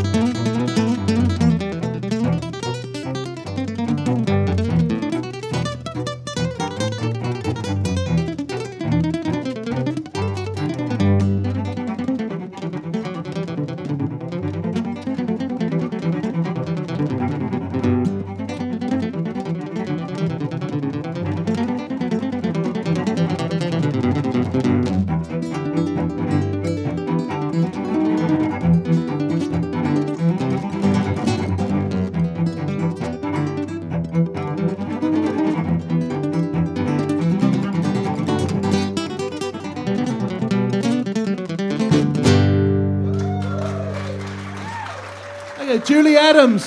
Julie Adams.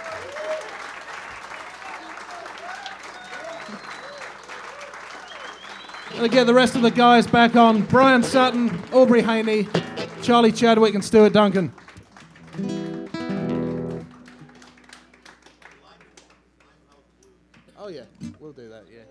Gonna get the rest of the guys back on. Brian Sutton, Aubrey Haney, Charlie Chadwick and Stuart Duncan. Oh yeah, we'll do that, yeah.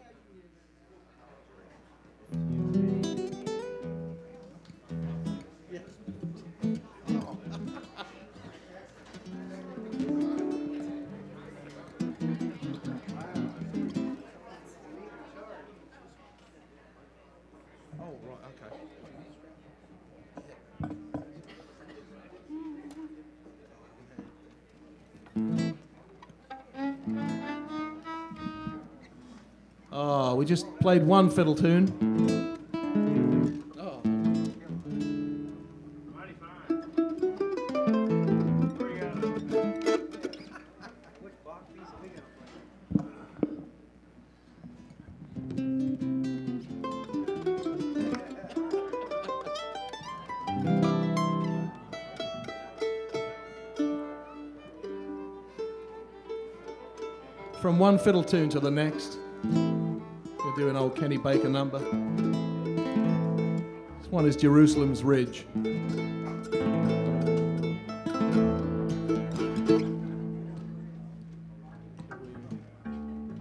Oh, we just played one fiddle tune. Oh. Mighty fine. Which block piece are we gonna play? From one fiddle tune to the next. We'll do an old Kenny Baker number. This one is Jerusalem's Ridge.